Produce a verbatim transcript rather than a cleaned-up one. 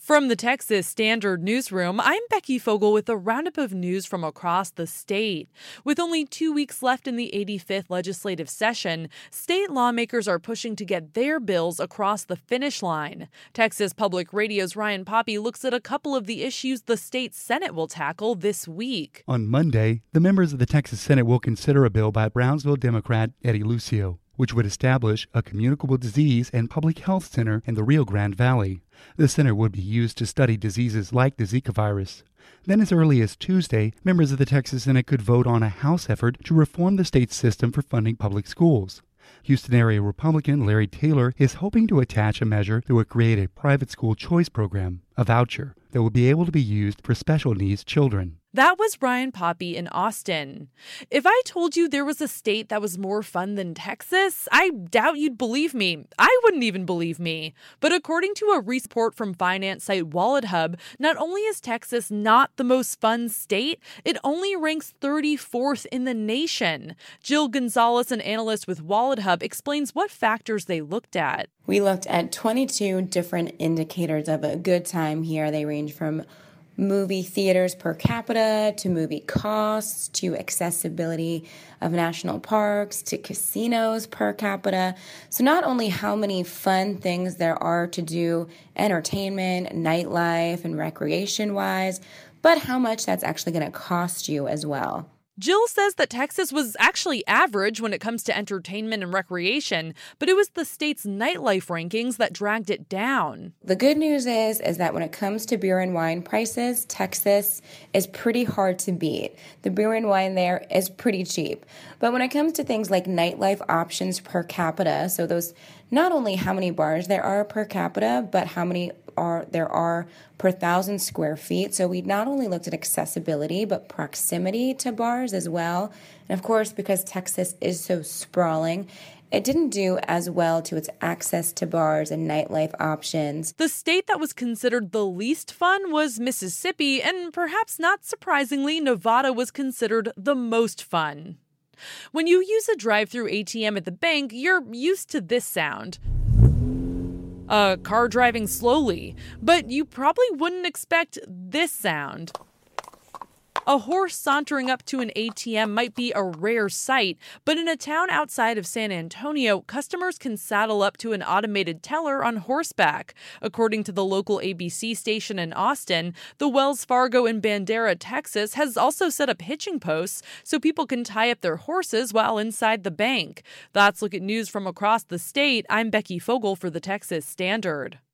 From the Texas Standard Newsroom, I'm Becky Fogel with a roundup of news from across the state. With only two weeks left in the eighty-fifth legislative session, state lawmakers are pushing to get their bills across the finish line. Texas Public Radio's Ryan Poppy looks at a couple of the issues the state Senate will tackle this week. On Monday, the members of the Texas Senate will consider a bill by Brownsville Democrat Eddie Lucio, which would establish a communicable disease and public health center in the Rio Grande Valley. The center would be used to study diseases like the Zika virus. Then as early as Tuesday, members of the Texas Senate could vote on a House effort to reform the state's system for funding public schools. Houston area Republican Larry Taylor is hoping to attach a measure that would create a private school choice program, a voucher, that will be able to be used for special needs children. That was Ryan Poppy in Austin. If I told you there was a state that was more fun than Texas, I doubt you'd believe me. I wouldn't even believe me. But according to a report from finance site WalletHub, not only is Texas not the most fun state, it only ranks thirty-fourth in the nation. Jill Gonzalez, an analyst with WalletHub, explains what factors they looked at. We looked at twenty-two different indicators of a good time here. They range from movie theaters per capita, to movie costs, to accessibility of national parks, to casinos per capita. So not only how many fun things there are to do, entertainment, nightlife, and recreation-wise, but how much that's actually going to cost you as well. Jill says that Texas was actually average when it comes to entertainment and recreation, but it was the state's nightlife rankings that dragged it down. The good news is, is that when it comes to beer and wine prices, Texas is pretty hard to beat. The beer and wine there is pretty cheap. But when it comes to things like nightlife options per capita, so those not only how many bars there are per capita, but how many are there are per thousand square feet. So we not only looked at accessibility, but proximity to bars as well. And of course, because Texas is so sprawling, it didn't do as well to its access to bars and nightlife options. The state that was considered the least fun was Mississippi, and perhaps not surprisingly, Nevada was considered the most fun. When you use a drive-through A T M at the bank, you're used to this sound. A car driving slowly, but you probably wouldn't expect this sound. A horse sauntering up to an A T M might be a rare sight, but in a town outside of San Antonio, customers can saddle up to an automated teller on horseback. According to the local A B C station in Austin, the Wells Fargo in Bandera, Texas, has also set up hitching posts so people can tie up their horses while inside the bank. That's Look at News from across the state. I'm Becky Fogel for the Texas Standard.